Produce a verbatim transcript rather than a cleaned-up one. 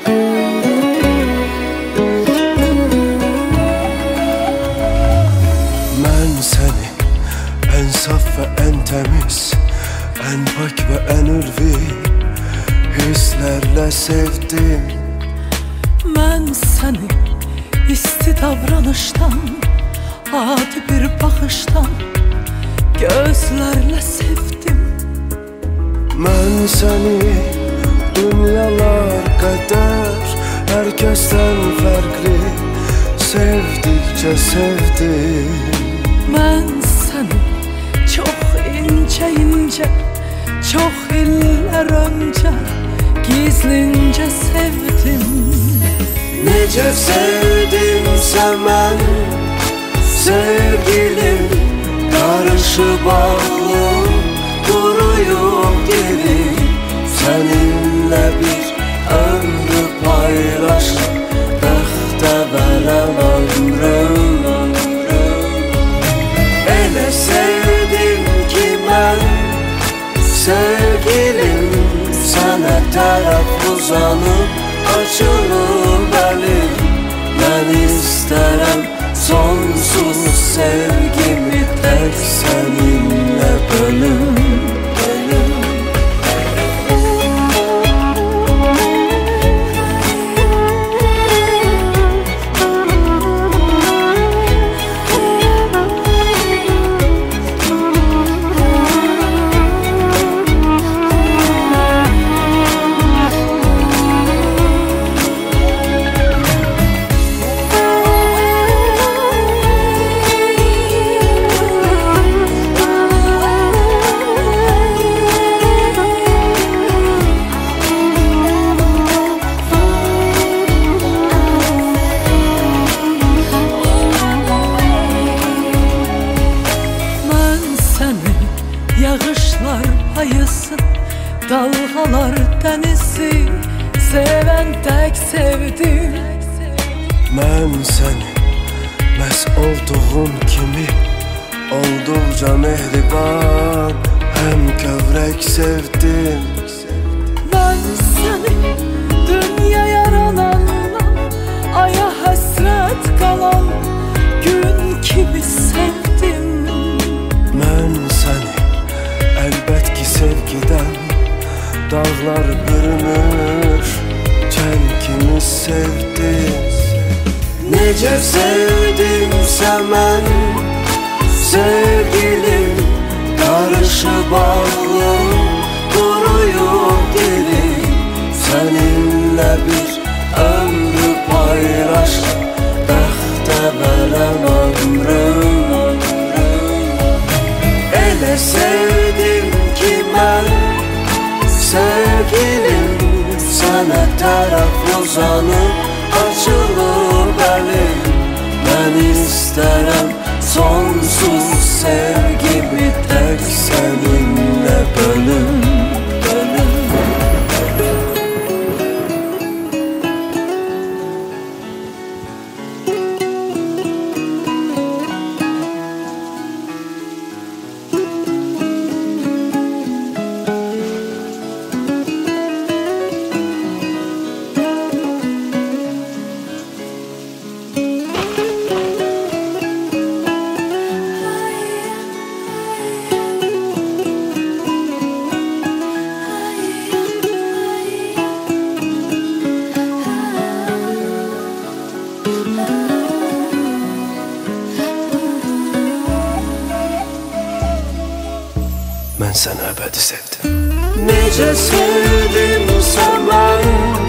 Ben seni en saf ve en temiz, en pak ve en ülvi hislerle sevdim. Ben seni isti davranıştan, adi bir bakıştan, gözlerle sevdim. Ben seni dünyalar kadar herkesten farklı sevdikçe sevdim. Ben seni çok ince ince, çok iller önce gizlince sevdim. Nece sevdimse ben sevgilim, karışı bağlı duruyum gibi. Seninle bir ömrü paylaş, bəxtə verem ömrüm. Elə sevdim ki ben sevgilim, sana taraf uzanıp açılır belim. Ben isterim sonsuz sevgimi tek seninle bölüm. Yağışlar payısı, dalgalar denizi, seven tek sevdim. Ben seni mes olduğum kimi oldukça mehriban hem kövrek sevdim. Ben seni dünya yaralandan, aya hasret kalan gün gibi sevdim. Ben seni elbet ki sevgiden dağlar bürünür, ken kimi sevdim. Nece sevdimse ben sevgilim, karışı bağlı duruyum dili. Seninle bir ömrü paylaş, bəxtə verem ömrüm. Elə sevdim ki ben sevgilim, sana taraf uzanıp açılır belim. Ben isterim sonsuz sevgimi tek seninle bölüm. Ben seni ebedi sevdim. Nece sevdimse ben